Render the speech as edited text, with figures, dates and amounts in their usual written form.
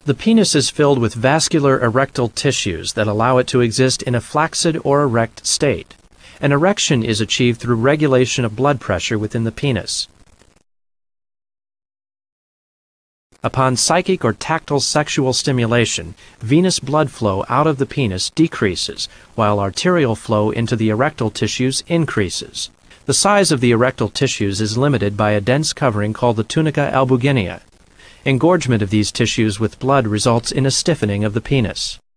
The penis is filled with vascular erectile tissues that allow it to exist in a flaccid or erect state. An erection is achieved through regulation of blood pressure within the penis. Upon psychic or tactile sexual stimulation, venous blood flow out of the penis decreases, while arterial flow into the erectile tissues increases. The size of the erectile tissues is limited by a dense covering called the tunica albuginea. Engorgement of these tissues with blood results in a stiffening of the penis.